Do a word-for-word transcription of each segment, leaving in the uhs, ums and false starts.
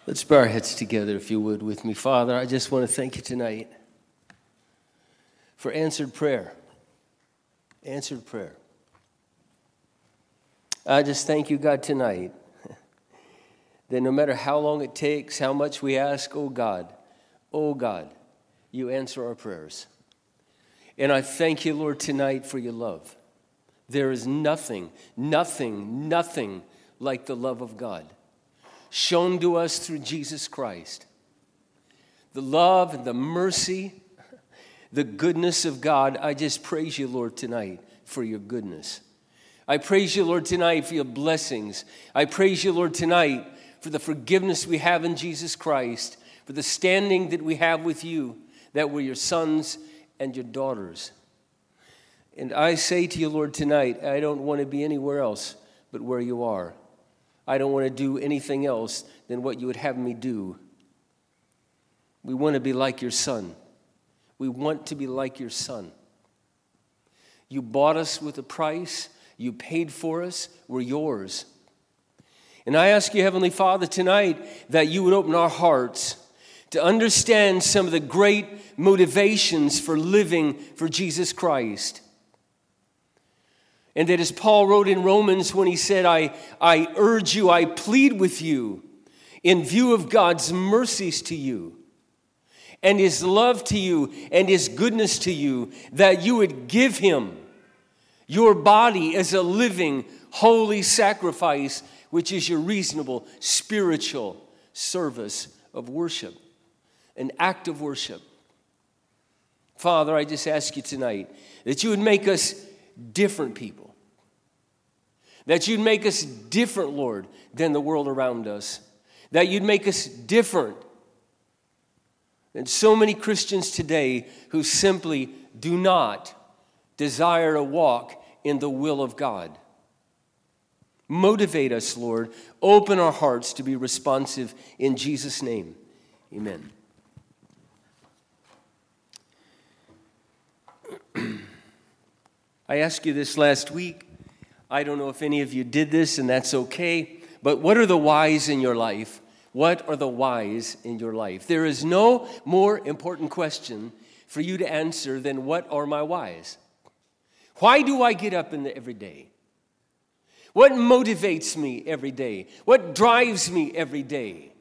Let's bow our heads together, if you would, with me. Father, I just want to thank you tonight for answered prayer. Answered prayer. I just thank you, God, tonight, that no matter how long it takes, how much we ask, oh God, oh God, you answer our prayers. And I thank you, Lord, tonight for your love. There is nothing, nothing, nothing like the love of God shown to us through Jesus Christ. The love and the mercy, the goodness of God. I just praise you, Lord, tonight for your goodness. I praise you, Lord, tonight for your blessings. I praise you, Lord, tonight for the forgiveness we have in Jesus Christ, for the standing that we have with you, that we're your sons and your daughters. And I say to you, Lord, tonight, I don't want to be anywhere else but where you are. I don't want to do anything else than what you would have me do. We want to be like your son. We want to be like your son. You bought us with a price. You paid for us. We're yours. And I ask you, Heavenly Father, tonight that you would open our hearts to understand some of the great motivations for living for Jesus Christ. And that as Paul wrote in Romans when he said, I, I urge you, I plead with you, in view of God's mercies to you, and his love to you, and his goodness to you, that you would give him your body as a living, holy sacrifice, which is your reasonable, spiritual service of worship, an act of worship. Father, I just ask you tonight that you would make us different people. That you'd make us different, Lord, than the world around us. That you'd make us different than so many Christians today who simply do not desire to walk in the will of God. Motivate us, Lord. Open our hearts to be responsive in Jesus' name. Amen. I asked you this last week. I don't know if any of you did this, and that's okay. But what are the whys in your life? What are the whys in your life? There is no more important question for you to answer than what are my whys? Why do I get up in the, every day? What motivates me every day? What drives me every day?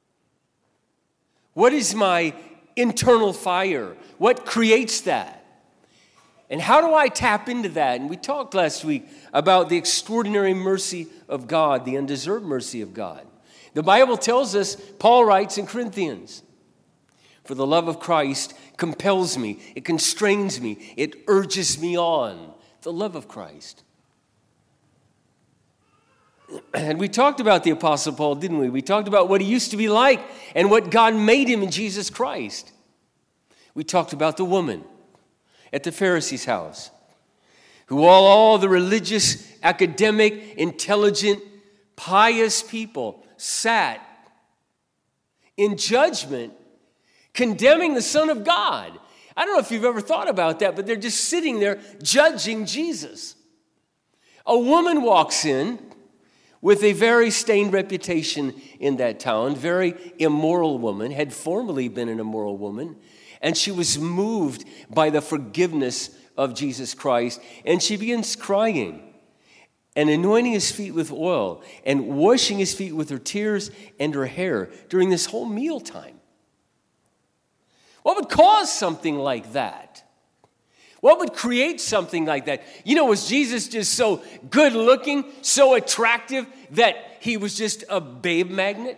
What is my internal fire? What creates that? And how do I tap into that? And we talked last week about the extraordinary mercy of God, the undeserved mercy of God. The Bible tells us, Paul writes in Corinthians, for the love of Christ compels me, it constrains me, it urges me on. The love of Christ. And we talked about the Apostle Paul, didn't we? We talked about what he used to be like and what God made him in Jesus Christ. We talked about the woman at the Pharisee's house, who all, all the religious, academic, intelligent, pious people sat in judgment, condemning the Son of God. I don't know if you've ever thought about that, but they're just sitting there judging Jesus. A woman walks in with a very stained reputation in that town, very immoral woman, had formerly been an immoral woman, and she was moved by the forgiveness of Jesus Christ. And she begins crying and anointing his feet with oil and washing his feet with her tears and her hair during this whole mealtime. What would cause something like that? What would create something like that? You know, was Jesus just so good looking, so attractive that he was just a babe magnet?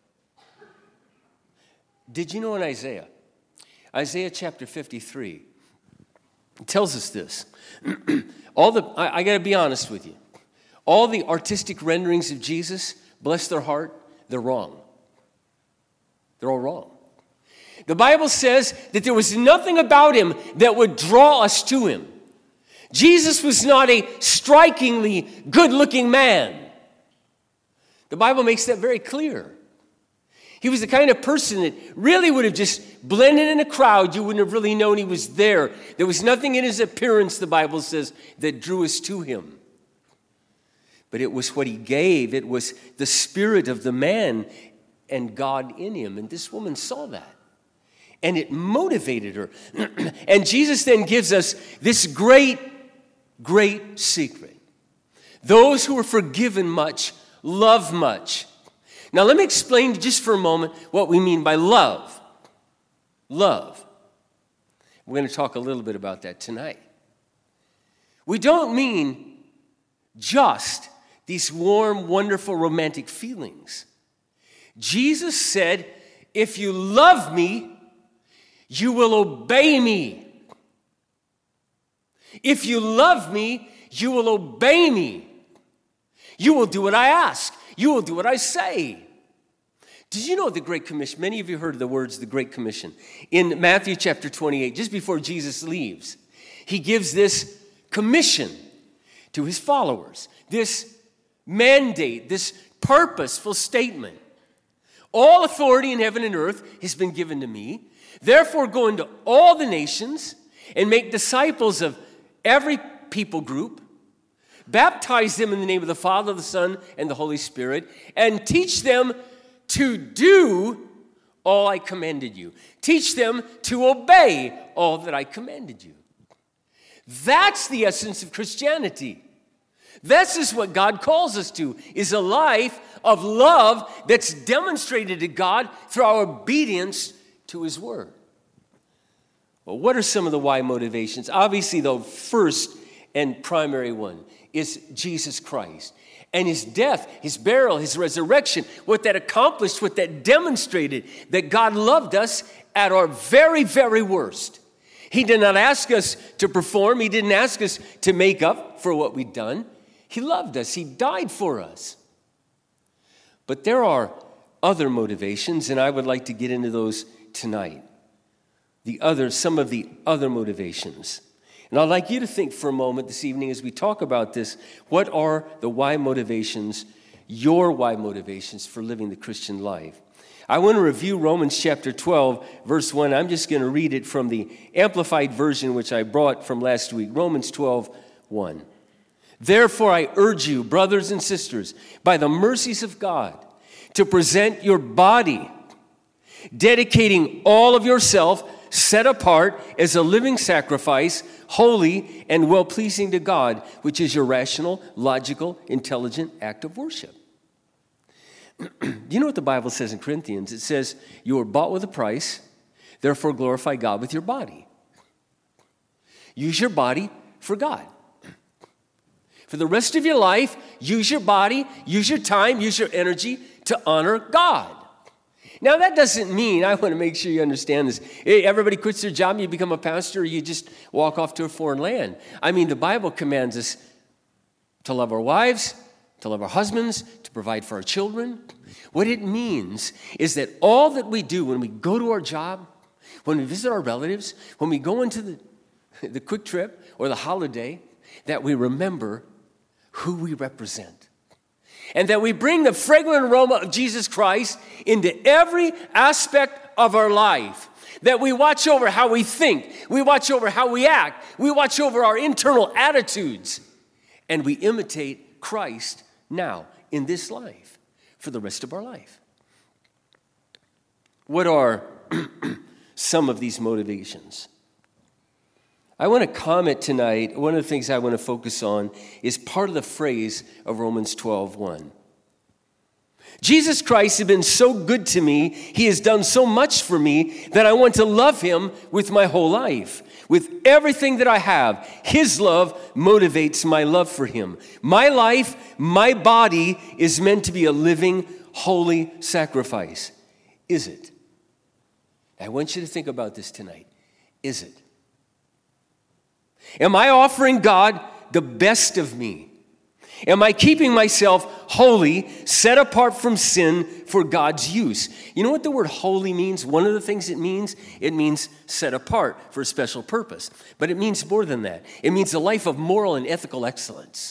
Did you know in Isaiah? Isaiah chapter fifty-three, it tells us this. all the I, I got to be honest with you. All the artistic renderings of Jesus, bless their heart, they're wrong. They're all wrong. The Bible says that there was nothing about him that would draw us to him. Jesus was not a strikingly good-looking man. The Bible makes that very clear. He was the kind of person that really would have just blended in a crowd. You wouldn't have really known he was there. There was nothing in his appearance, the Bible says, that drew us to him. But it was what he gave. It was the spirit of the man and God in him. And this woman saw that. And it motivated her. And Jesus then gives us this great, great secret. Those who are forgiven much love much. Now let me explain just for a moment what we mean by love. Love. We're going to talk a little bit about that tonight. We don't mean just these warm, wonderful, romantic feelings. Jesus said, if you love me, you will obey me. If you love me, you will obey me. You will do what I ask. You will do what I say. Did you know the Great Commission? Many of you heard the words, the Great Commission. In Matthew chapter twenty-eight, just before Jesus leaves, he gives this commission to his followers, this mandate, this purposeful statement. All authority in heaven and earth has been given to me. Therefore, go into all the nations and make disciples of every people group. Baptize them in the name of the Father, the Son, and the Holy Spirit, and teach them to do all I commanded you. Teach them to obey all that I commanded you. That's the essence of Christianity. This is what God calls us to, is a life of love that's demonstrated to God through our obedience to his word. Well, what are some of the why motivations? Obviously, the first and primary one is Jesus Christ. And his death, his burial, his resurrection, what that accomplished, what that demonstrated, that God loved us at our very, very worst. He did not ask us to perform. He didn't ask us to make up for what we'd done. He loved us. He died for us. But there are other motivations, and I would like to get into those tonight. The other, some of the other motivations. And I'd like you to think for a moment this evening as we talk about this, what are the why motivations, your why motivations for living the Christian life? I want to review Romans chapter twelve, verse one. I'm just going to read it from the Amplified Version, which I brought from last week. Romans twelve, one. Therefore, I urge you, brothers and sisters, by the mercies of God, to present your body, dedicating all of yourself, set apart as a living sacrifice, holy and well-pleasing to God, which is your rational, logical, intelligent act of worship. You know what the Bible says in Corinthians? It says, you were bought with a price, therefore glorify God with your body. Use your body for God. For the rest of your life, use your body, use your time, use your energy to honor God. Now, that doesn't mean, I want to make sure you understand this, hey, everybody quits their job and you become a pastor, or you just walk off to a foreign land. I mean, the Bible commands us to love our wives, to love our husbands, to provide for our children. What it means is that all that we do when we go to our job, when we visit our relatives, when we go into the, the quick trip or the holiday, that we remember who we represent. And that we bring the fragrant aroma of Jesus Christ into every aspect of our life. That we watch over how we think. We watch over how we act. We watch over our internal attitudes. And we imitate Christ now in this life for the rest of our life. What are some of these motivations? I want to comment tonight, one of the things I want to focus on is part of the phrase of Romans twelve, one. Jesus Christ has been so good to me, he has done so much for me, that I want to love him with my whole life. With everything that I have, his love motivates my love for him. My life, my body is meant to be a living, holy sacrifice. Is it? I want you to think about this tonight. Is it? Am I offering God the best of me? Am I keeping myself holy, set apart from sin for God's use? You know what the word holy means? One of the things it means, it means set apart for a special purpose. But it means more than that. It means a life of moral and ethical excellence.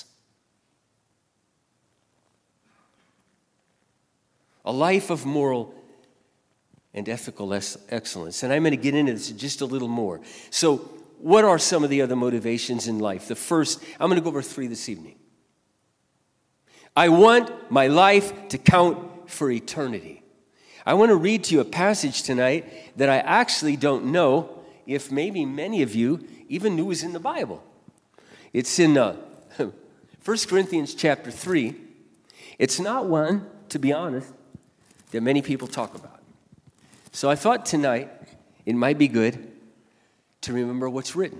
A life of moral and ethical excellence. And I'm going to get into this just a little more. So, what are some of the other motivations in life? The first, I'm going to go over three this evening. I want my life to count for eternity. I want to read to you a passage tonight that I actually don't know if maybe many of you even knew was in the Bible. It's in uh, First Corinthians chapter three. It's not one, to be honest, that many people talk about. So I thought tonight it might be good to remember what's written.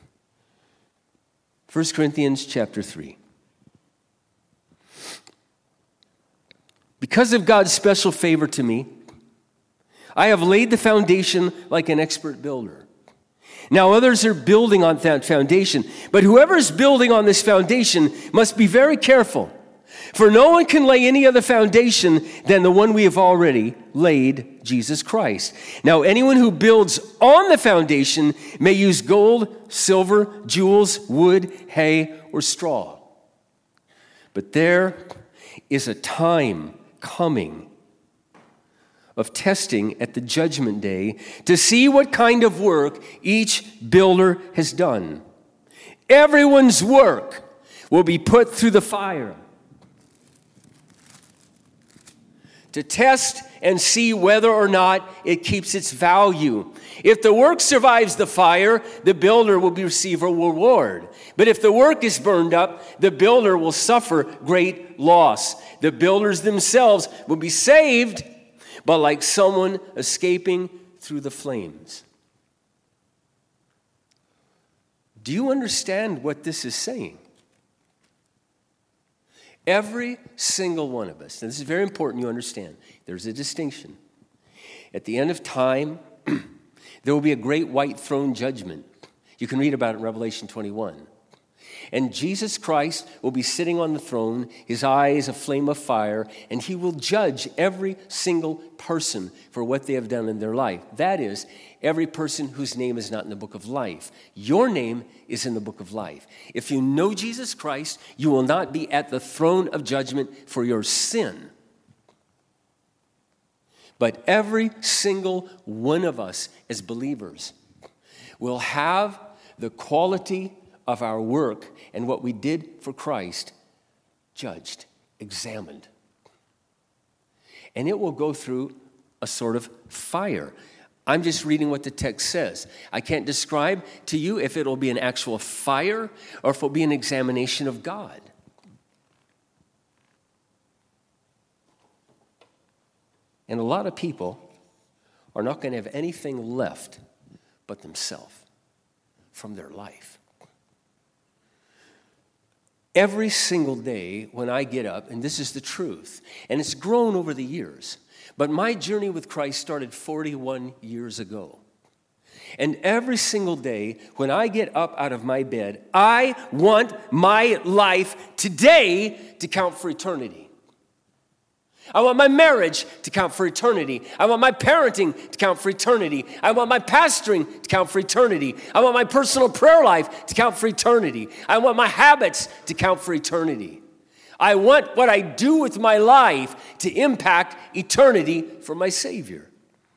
First Corinthians chapter three. Because of God's special favor to me, I have laid the foundation like an expert builder. Now others are building on that foundation, but whoever is building on this foundation must be very careful. For no one can lay any other foundation than the one we have already laid, Jesus Christ. Now anyone who builds on the foundation may use gold, silver, jewels, wood, hay, or straw. But there is a time coming of testing at the judgment day to see what kind of work each builder has done. Everyone's work will be put through the fire to test and see whether or not it keeps its value. If the work survives the fire, the builder will receive a reward. But if the work is burned up, the builder will suffer great loss. The builders themselves will be saved, but like someone escaping through the flames. Do you understand what this is saying? Every single one of us, and this is very important you understand, there's a distinction. At the end of time, there will be a great white throne judgment. You can read about it in Revelation twenty-one. And Jesus Christ will be sitting on the throne, his eyes a flame of fire, and he will judge every single person for what they have done in their life. That is, every person whose name is not in the book of life. Your name is in the book of life. If you know Jesus Christ, you will not be at the throne of judgment for your sin. But every single one of us as believers will have the quality of our work and what we did for Christ judged, examined. And it will go through a sort of fire. I'm just reading what the text says. I can't describe to you if it'll be an actual fire or if it'll be an examination of God. And a lot of people are not going to have anything left but themselves from their life. Every single day when I get up, and this is the truth, and it's grown over the years, but my journey with Christ started forty-one years ago. And every single day when I get up out of my bed, I want my life today to count for eternity. I want my marriage to count for eternity. I want my parenting to count for eternity. I want my pastoring to count for eternity. I want my personal prayer life to count for eternity. I want my habits to count for eternity. I want what I do with my life to impact eternity for my Savior.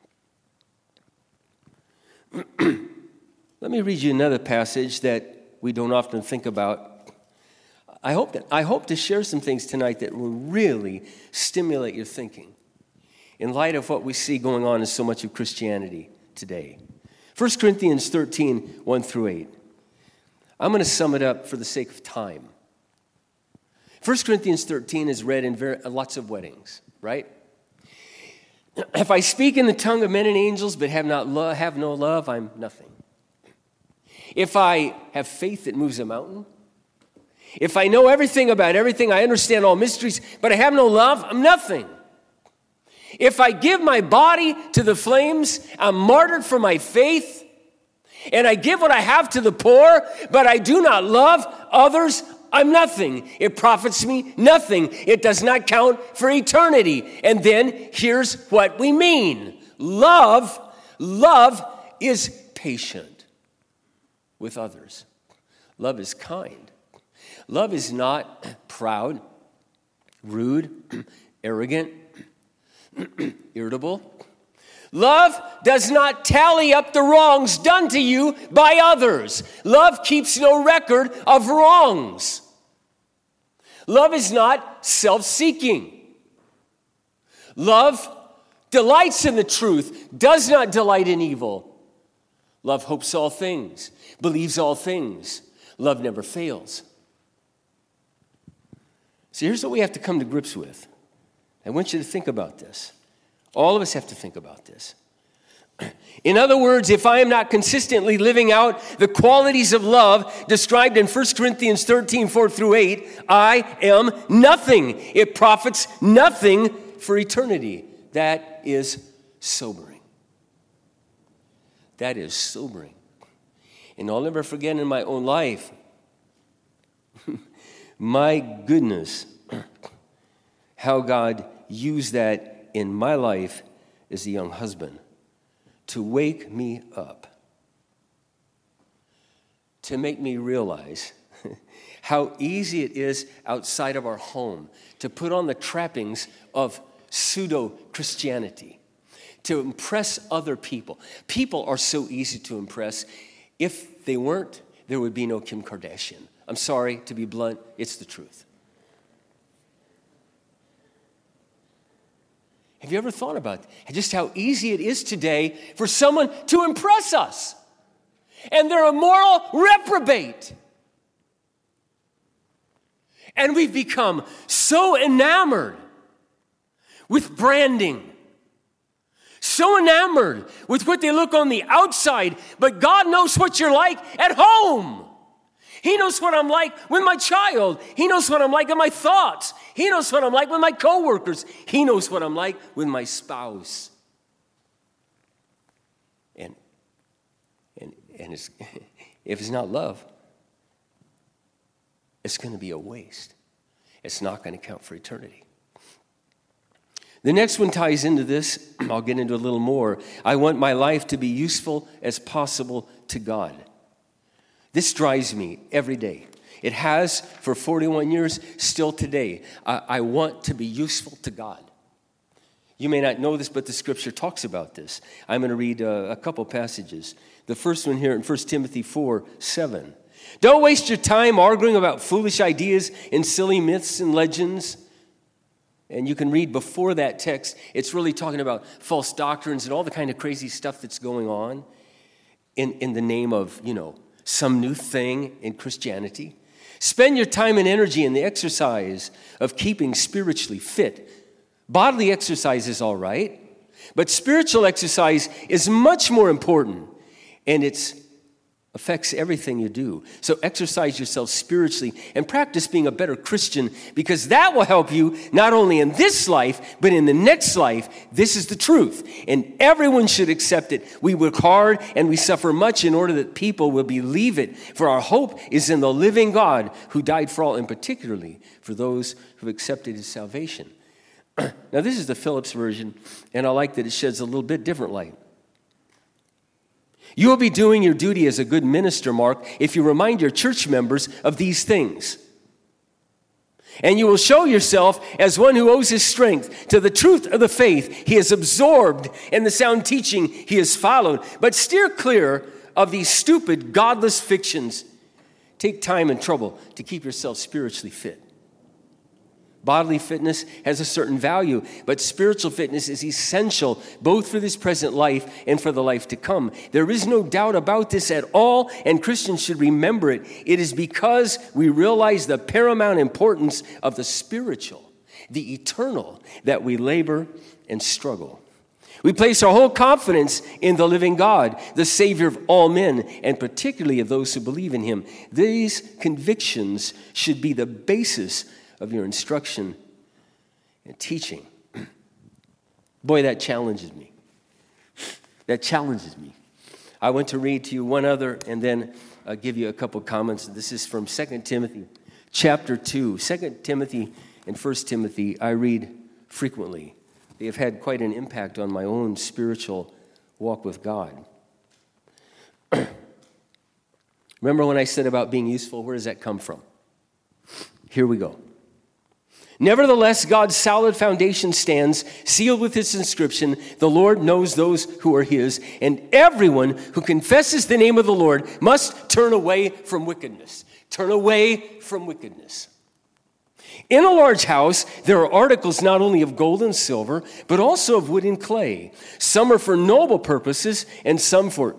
Let me read you another passage that we don't often think about. I hope that I hope to share some things tonight that will really stimulate your thinking in light of what we see going on in so much of Christianity today. First Corinthians thirteen, one through eight. I'm going to sum it up for the sake of time. First Corinthians thirteen is read in very, lots of weddings, right? If I speak in the tongue of men and angels but have not lo- have no love, I'm nothing. If I have faith that moves a mountain, if I know everything about everything, I understand all mysteries, but I have no love, I'm nothing. If I give my body to the flames, I'm martyred for my faith, and I give what I have to the poor, but I do not love others, I'm nothing. It profits me nothing. It does not count for eternity. And then here's what we mean. Love, love is patient with others. Love is kind. Love is not proud, rude, arrogant, irritable. Love does not tally up the wrongs done to you by others. Love keeps no record of wrongs. Love is not self-seeking. Love delights in the truth, does not delight in evil. Love hopes all things, believes all things. Love never fails. So here's what we have to come to grips with. I want you to think about this. All of us have to think about this. In other words, if I am not consistently living out the qualities of love described in First Corinthians thirteen, four through eight, I am nothing. It profits nothing for eternity. That is sobering. That is sobering. And I'll never forget in my own life, my goodness, how God used that in my life as a young husband to wake me up, to make me realize how easy it is outside of our home to put on the trappings of pseudo-Christianity, to impress other people. People are so easy to impress. If they weren't, there would be no Kim Kardashian. I'm sorry to be blunt, it's the truth. Have you ever thought about just how easy it is today for someone to impress us? And they're a moral reprobate. And we've become so enamored with branding, so enamored with what they look on the outside, but God knows what you're like at home. He knows what I'm like with my child. He knows what I'm like with my thoughts. He knows what I'm like with my coworkers. He knows what I'm like with my spouse. And and and it's, if it's not love, it's going to be a waste. It's not going to count for eternity. The next one ties into this. I'll get into a little more. I want my life to be useful as possible to God. This drives me every day. It has for forty-one years, still today. I, I want to be useful to God. You may not know this, but the scripture talks about this. I'm going to read a, a couple passages. The first one here in First Timothy four, seven. Don't waste your time arguing about foolish ideas and silly myths and legends. And you can read before that text, it's really talking about false doctrines and all the kind of crazy stuff that's going on in, in the name of, you know, some new thing in Christianity. Spend your time and energy in the exercise of keeping spiritually fit. Bodily exercise is all right, but spiritual exercise is much more important, and it affects everything you do. So exercise yourself spiritually and practice being a better Christian, because that will help you not only in this life, but in the next life. This is the truth, and everyone should accept it. We work hard and we suffer much in order that people will believe it, for our hope is in the living God who died for all, and particularly for those who have accepted his salvation. Now, this is the Phillips version, and I like that it sheds a little bit different light. You will be doing your duty as a good minister, Mark, if you remind your church members of these things. And you will show yourself as one who owes his strength to the truth of the faith he has absorbed and the sound teaching he has followed. But steer clear of these stupid, godless fictions. Take time and trouble to keep yourself spiritually fit. Bodily fitness has a certain value, but spiritual fitness is essential both for this present life and for the life to come. There is no doubt about this at all, and Christians should remember it. It is because we realize the paramount importance of the spiritual, the eternal, that we labor and struggle. We place our whole confidence in the living God, the Savior of all men, and particularly of those who believe in him. These convictions should be the basis of your instruction and teaching. Boy, that challenges me. That challenges me. I want to read to you one other and then uh, give you a couple comments. This is from Second Timothy chapter two. Second Timothy and First Timothy I read frequently. They have had quite an impact on my own spiritual walk with God. Remember when I said about being useful? Where does that come from? Here we go. Nevertheless, God's solid foundation stands, sealed with this inscription, the Lord knows those who are his, and everyone who confesses the name of the Lord must turn away from wickedness. Turn away from wickedness. In a large house, there are articles not only of gold and silver, but also of wood and clay. Some are for noble purposes, and some for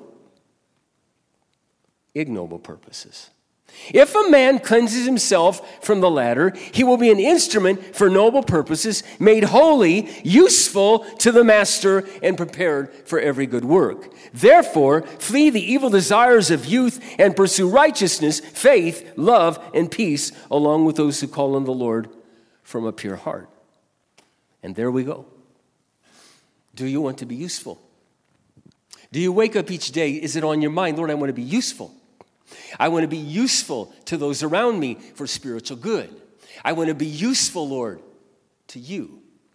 ignoble purposes. If a man cleanses himself from the latter, he will be an instrument for noble purposes, made holy, useful to the master, and prepared for every good work. Therefore, flee the evil desires of youth and pursue righteousness, faith, love, and peace, along with those who call on the Lord from a pure heart. And there we go. Do you want to be useful? Do you wake up each day? Is it on your mind, Lord, I want to be useful? I want to be useful to those around me for spiritual good. I want to be useful, Lord, to you.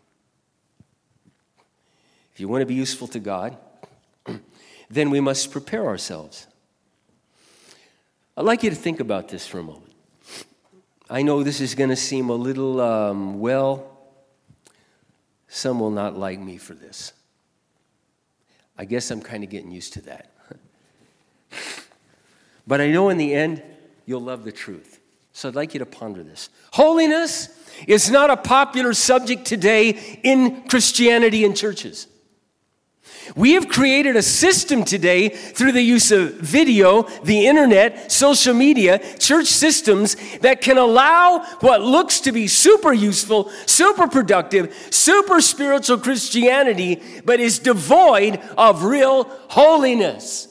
If you want to be useful to God, then we must prepare ourselves. I'd like you to think about this for a moment. I know this is going to seem a little, um, well, some will not like me for this. I guess I'm kind of getting used to that. But I know in the end, you'll love the truth. So I'd like you to ponder this. Holiness is not a popular subject today in Christianity and churches. We have created a system today through the use of video, the internet, social media, church systems that can allow what looks to be super useful, super productive, super spiritual Christianity, but is devoid of real holiness.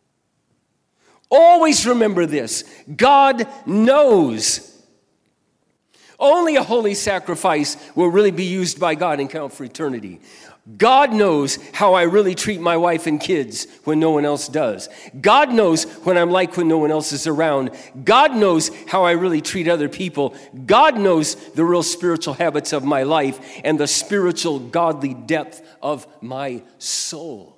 Always remember this. God knows. Only a holy sacrifice will really be used by God and count for eternity. God knows how I really treat my wife and kids when no one else does. God knows when I'm like when no one else is around. God knows how I really treat other people. God knows the real spiritual habits of my life and the spiritual godly depth of my soul.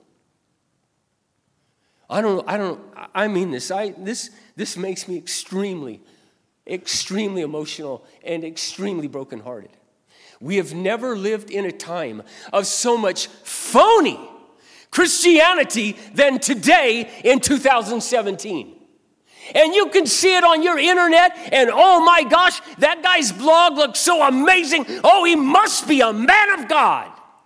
I don't, I don't, I mean this. I, this, this makes me extremely, extremely emotional and extremely brokenhearted. We have never lived in a time of so much phony Christianity than today in two thousand seventeen. And you can see it on your internet, and oh my gosh, that guy's blog looks so amazing. Oh, he must be a man of God.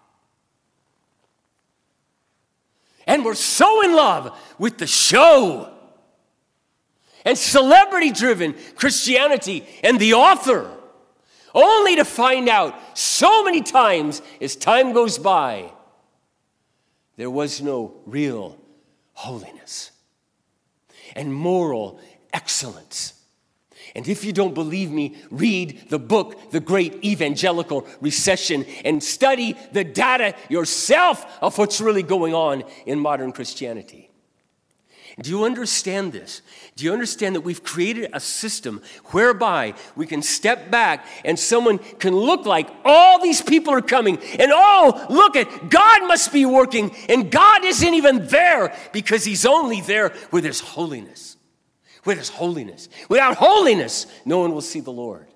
And we're so in love with the show and celebrity-driven Christianity and the author, only to find out so many times as time goes by, there was no real holiness and moral excellence. And if you don't believe me, read the book, The Great Evangelical Recession, and study the data yourself of what's really going on in modern Christianity. Do you understand this? Do you understand that we've created a system whereby we can step back and someone can look like all these people are coming and oh, look at God must be working and God isn't even there because he's only there with his holiness. With his holiness. Without holiness, no one will see the Lord.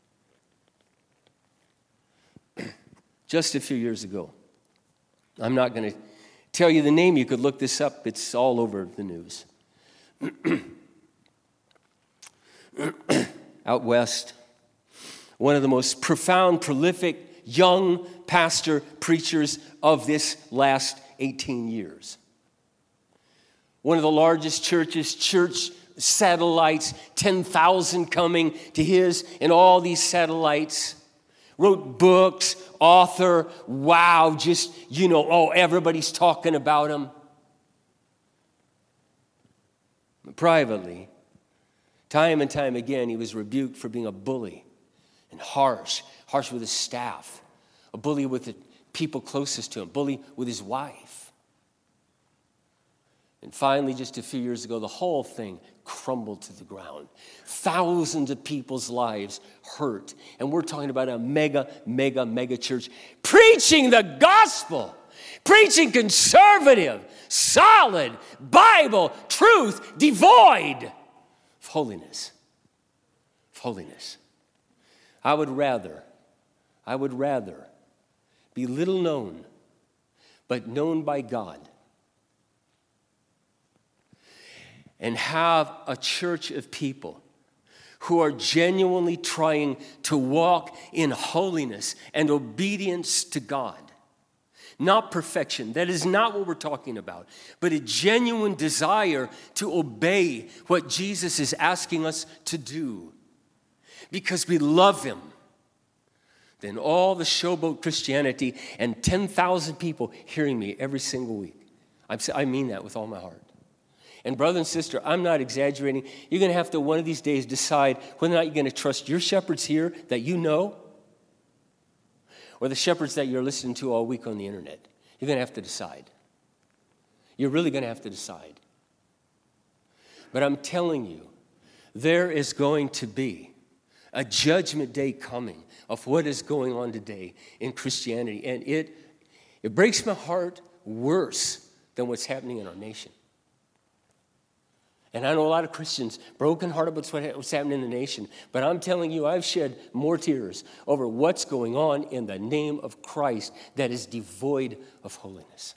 Just a few years ago, I'm not going to tell you the name. You could look this up. It's all over the news. Out west, one of the most profound, prolific, young pastor preachers of this last eighteen years. One of the largest churches, church satellites, ten thousand coming to his and all these satellites. Wrote books, author, wow, just, you know, oh, everybody's talking about him. Privately, time and time again, he was rebuked for being a bully and harsh, harsh with his staff, a bully with the people closest to him, bully with his wife. And finally, just a few years ago, the whole thing crumbled to the ground. Thousands of people's lives hurt. And we're talking about a mega, mega, mega church preaching the gospel, preaching conservative, solid, Bible, truth, devoid of holiness. Of holiness. I would rather, I would rather be little known, but known by God, and have a church of people who are genuinely trying to walk in holiness and obedience to God. Not perfection. That is not what we're talking about, but a genuine desire to obey what Jesus is asking us to do because we love him. Then all the showboat Christianity and ten thousand people hearing me every single week. I'm, I mean that with all my heart. And brother and sister, I'm not exaggerating. You're going to have to one of these days decide whether or not you're going to trust your shepherds here that you know or the shepherds that you're listening to all week on the internet. You're going to have to decide. You're really going to have to decide. But I'm telling you, there is going to be a judgment day coming of what is going on today in Christianity. And it, it breaks my heart worse than what's happening in our nation. And I know a lot of Christians brokenhearted about what's happening in the nation. But I'm telling you, I've shed more tears over what's going on in the name of Christ that is devoid of holiness.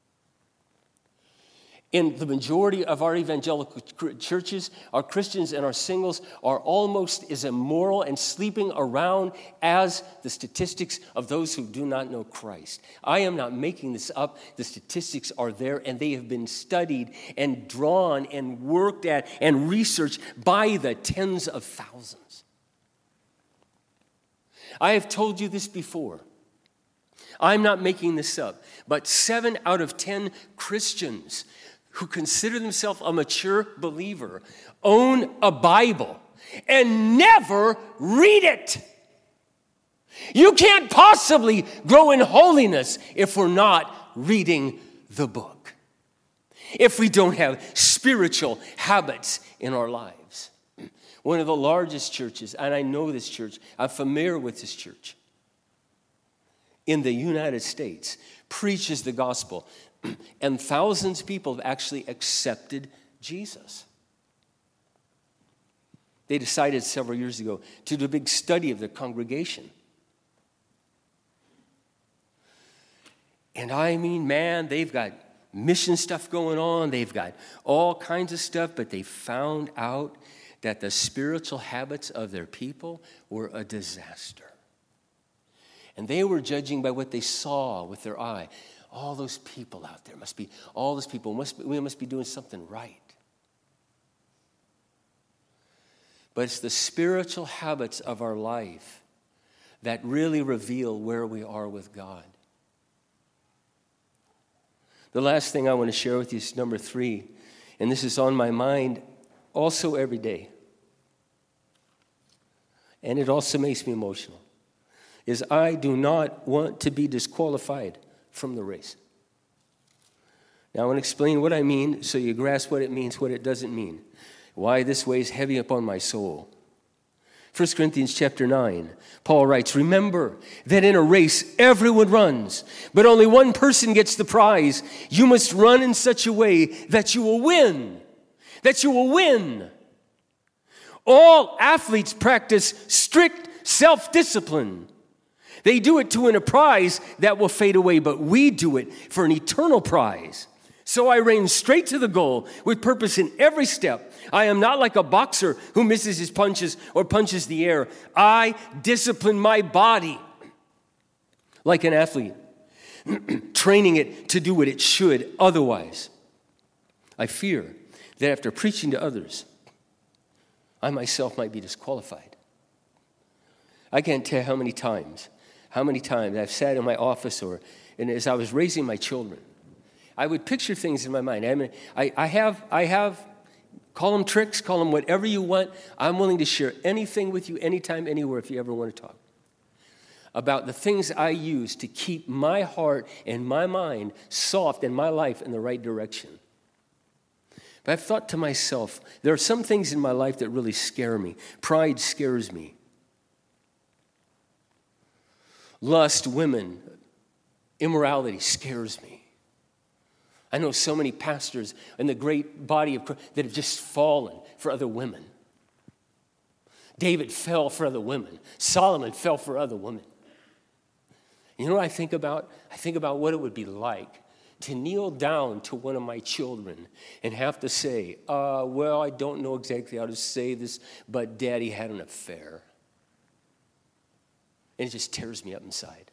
In the majority of our evangelical churches, our Christians and our singles are almost as immoral and sleeping around as the statistics of those who do not know Christ. I am not making this up. The statistics are there, and they have been studied and drawn and worked at and researched by the tens of thousands. I have told you this before. I'm not making this up, but seven out of ten Christians who consider themselves a mature believer own a Bible and never read it. You can't possibly grow in holiness if we're not reading the book, if we don't have spiritual habits in our lives. One of the largest churches, and I know this church, I'm familiar with this church, in the United States, preaches the gospel. And thousands of people have actually accepted Jesus. They decided several years ago to do a big study of their congregation. And I mean, man, they've got mission stuff going on. They've got all kinds of stuff, but they found out that the spiritual habits of their people were a disaster. And they were judging by what they saw with their eye. All those people out there must be, all those people, must be, we must be doing something right. But it's the spiritual habits of our life that really reveal where we are with God. The last thing I want to share with you is number three, and this is on my mind also every day. And it also makes me emotional, is I do not want to be disqualified from the race. Now I want to explain what I mean so you grasp what it means, what it doesn't mean. Why this weighs heavy upon my soul. First Corinthians chapter nine, Paul writes, remember that in a race everyone runs, but only one person gets the prize. You must run in such a way that you will win. That you will win. All athletes practice strict self-discipline. They do it to win a prize that will fade away, but we do it for an eternal prize. So I rein straight to the goal with purpose in every step. I am not like a boxer who misses his punches or punches the air. I discipline my body like an athlete, training it to do what it should. Otherwise, I fear that after preaching to others, I myself might be disqualified. I can't tell how many times How many times I've sat in my office or and as I was raising my children, I would picture things in my mind. I mean, I, I have, I have, call them tricks, call them whatever you want. I'm willing to share anything with you, anytime, anywhere, if you ever want to talk about the things I use to keep my heart and my mind soft and my life in the right direction. But I've thought to myself, there are some things in my life that really scare me. Pride scares me. Lust, women, immorality scares me. I know so many pastors in the great body of Christ that have just fallen for other women. David fell for other women. Solomon fell for other women. You know what I think about? I think about what it would be like to kneel down to one of my children and have to say, uh, well, I don't know exactly how to say this, but Daddy had an affair. And it just tears me up inside.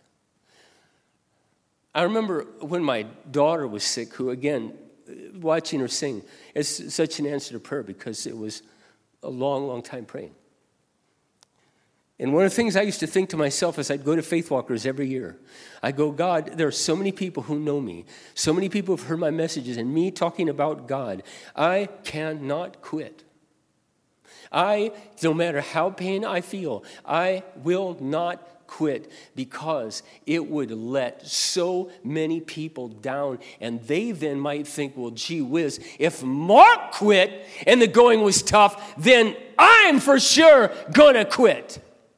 I remember when my daughter was sick, who, again, watching her sing, it's such an answer to prayer because it was a long, long time praying. And one of the things I used to think to myself as I'd go to Faith Walkers every year, I go, God, there are so many people who know me. So many people have heard my messages and me talking about God. I cannot quit. I, no matter how pain I feel, I will not quit because it would let so many people down. And they then might think, well, gee whiz, if Mark quit and the going was tough, then I'm for sure going to quit.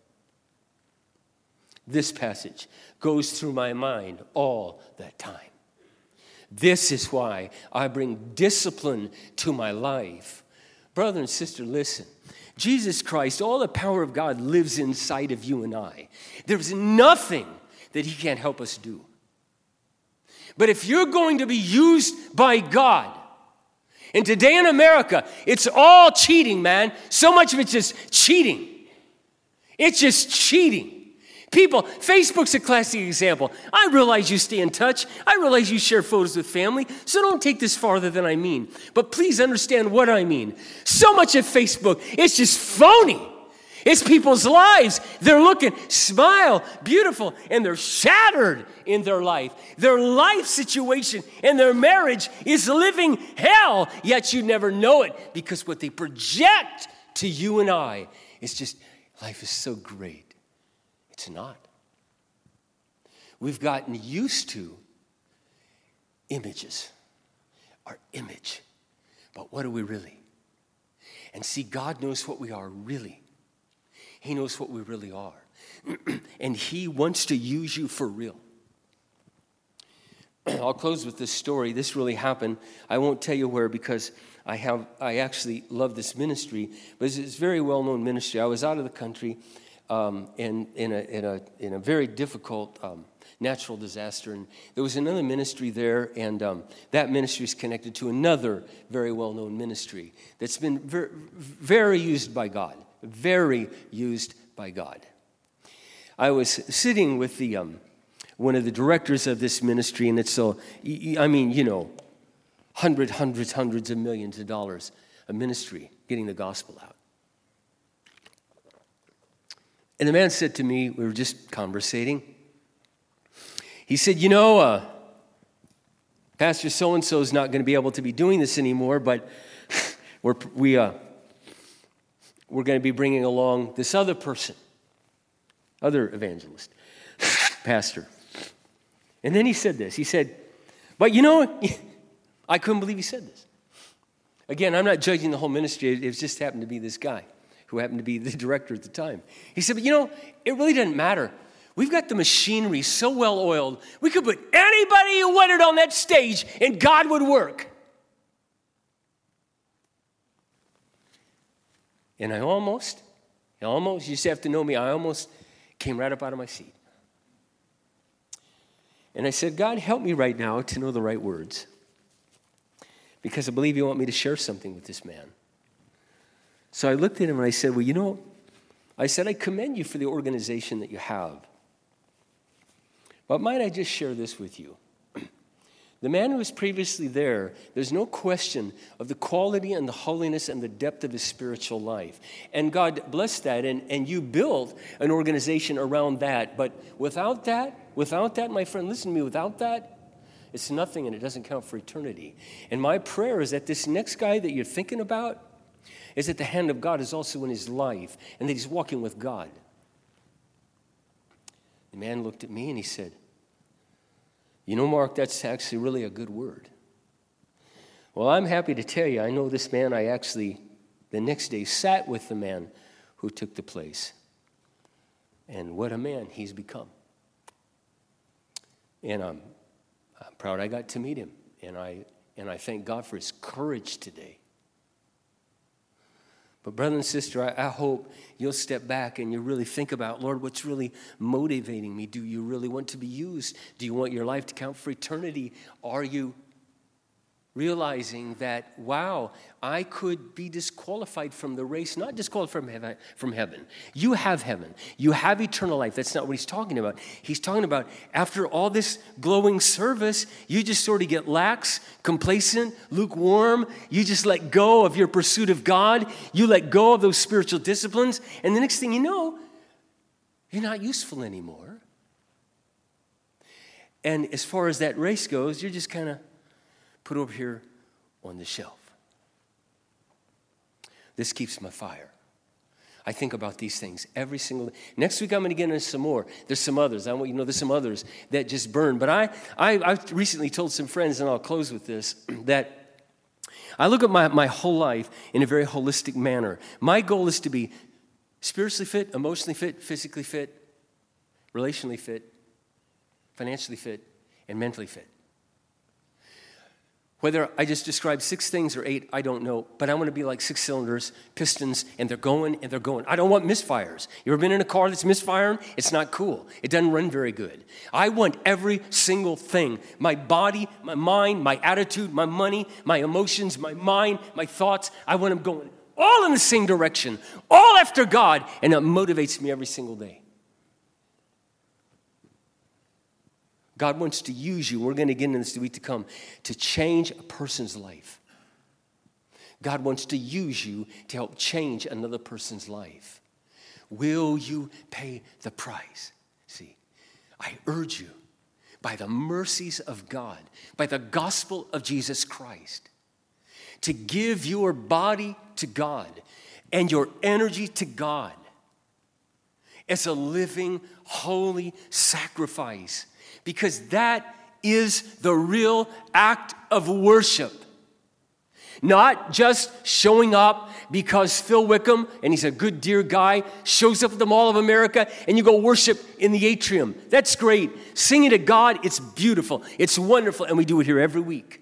This passage goes through my mind all the time. This is why I bring discipline to my life. Brother and sister, listen. Jesus Christ, all the power of God lives inside of you and I. There's nothing that he can't help us do. But if you're going to be used by God, and today in America, it's all cheating, man. So much of it's just cheating. It's just cheating. People, Facebook's a classic example. I realize you stay in touch. I realize you share photos with family. So don't take this farther than I mean. But please understand what I mean. So much of Facebook, it's just phony. It's people's lives. They're looking, smile, beautiful, and they're shattered in their life. Their life situation and their marriage is living hell, yet you never know it because what they project to you and I is just, life is so great. It's not. We've gotten used to images, our image. But what are we really? And see, God knows what we are really. He knows what we really are. And he wants to use you for real. I'll close with this story. This really happened. I won't tell you where because I have I actually love this ministry, but it's, it's a very well-known ministry. I was out of the country. Um, and in a, in a in a very difficult um, natural disaster. And there was another ministry there, and um, that ministry is connected to another very well-known ministry that's been very, very used by God, very used by God. I was sitting with the um, one of the directors of this ministry, and it's so, I mean, you know, hundreds, hundreds, hundreds of millions of dollars a ministry getting the gospel out. And the man said to me, we were just conversating. He said, you know, uh, Pastor so-and-so is not going to be able to be doing this anymore, but we're, we, uh, we're going to be bringing along this other person, other evangelist, pastor. And then he said this. He said, but you know, I couldn't believe he said this. Again, I'm not judging the whole ministry. It just happened to be this guy, who happened to be the director at the time. He said, but you know, it really doesn't matter. We've got the machinery so well oiled, we could put anybody who wanted on that stage and God would work. And I almost, almost, you just have to know me, I almost came right up out of my seat. And I said, God, help me right now to know the right words. Because I believe you want me to share something with this man. So I looked at him and I said, well, you know, I said, I commend you for the organization that you have. But might I just share this with you? The man who was previously there, there's no question of the quality and the holiness and the depth of his spiritual life. And God blessed that, and, and you built an organization around that. But without that, without that, my friend, listen to me, without that, it's nothing and it doesn't count for eternity. And my prayer is that this next guy that you're thinking about is that the hand of God is also in his life and that he's walking with God. The man looked at me and he said, you know, Mark, that's actually really a good word. Well, I'm happy to tell you, I know this man. I actually, the next day, sat with the man who took the place. And what a man he's become. And I'm, I'm proud I got to meet him. And I, and I thank God for his courage today. But brother and sister, I, I hope you'll step back and you really think about, Lord, what's really motivating me? Do you really want to be used? Do you want your life to count for eternity? Are you realizing that, wow, I could be disqualified from the race, not disqualified from heaven, from heaven. You have heaven. You have eternal life. That's not what he's talking about. He's talking about after all this glowing service, you just sort of get lax, complacent, lukewarm. You just let go of your pursuit of God. You let go of those spiritual disciplines. And the next thing you know, you're not useful anymore. And as far as that race goes, you're just kind of put over here on the shelf. This keeps my fire. I think about these things every single day. Next week I'm going to get into some more. There's some others. I want you to know there's some others that just burn. But I, I, I recently told some friends, and I'll close with this, that I look at my, my whole life in a very holistic manner. My goal is to be spiritually fit, emotionally fit, physically fit, relationally fit, financially fit, and mentally fit. Whether I just described six things or eight, I don't know. But I want to be like six cylinders, pistons, and they're going and they're going. I don't want misfires. You ever been in a car that's misfiring? It's not cool. It doesn't run very good. I want every single thing. My body, my mind, my attitude, my money, my emotions, my mind, my thoughts. I want them going all in the same direction, all after God. And it motivates me every single day. God wants to use you. We're going to get into this the week to come to change a person's life. God wants to use you to help change another person's life. Will you pay the price? See, I urge you, by the mercies of God, by the gospel of Jesus Christ, to give your body to God and your energy to God as a living, holy sacrifice. Because that is the real act of worship. Not just showing up because Phil Wickham, and he's a good, dear guy, shows up at the Mall of America and you go worship in the atrium. That's great. Singing to God, it's beautiful. It's wonderful, and we do it here every week.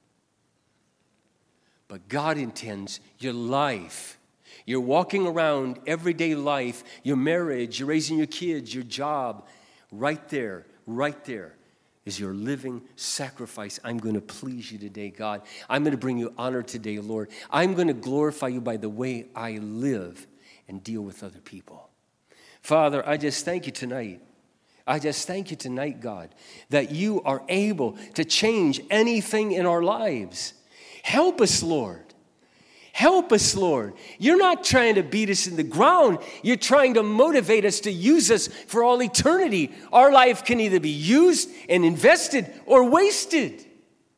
But God intends your life. You're walking around everyday life, your marriage, you're raising your kids, your job, right there. Right there is your living sacrifice. I'm going to please you today, God. I'm going to bring you honor today, Lord. I'm going to glorify you by the way I live and deal with other people. Father, I just thank you tonight. I just thank you tonight, God, that you are able to change anything in our lives. Help us, Lord. Help us, Lord. You're not trying to beat us in the ground. You're trying to motivate us to use us for all eternity. Our life can either be used and invested or wasted.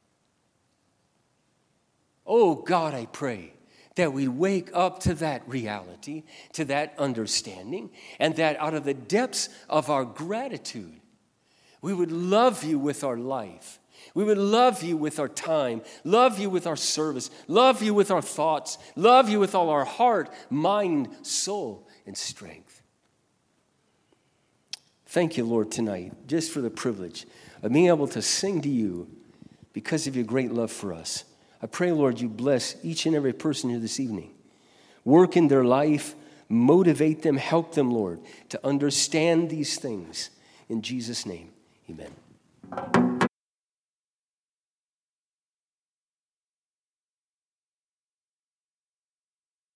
Oh, God, I pray that we wake up to that reality, to that understanding, and that out of the depths of our gratitude, we would love you with our life. We would love you with our time, love you with our service, love you with our thoughts, love you with all our heart, mind, soul, and strength. Thank you, Lord, tonight, just for the privilege of being able to sing to you because of your great love for us. I pray, Lord, you bless each and every person here this evening. Work in their life, motivate them, help them, Lord, to understand these things. In Jesus' name, amen.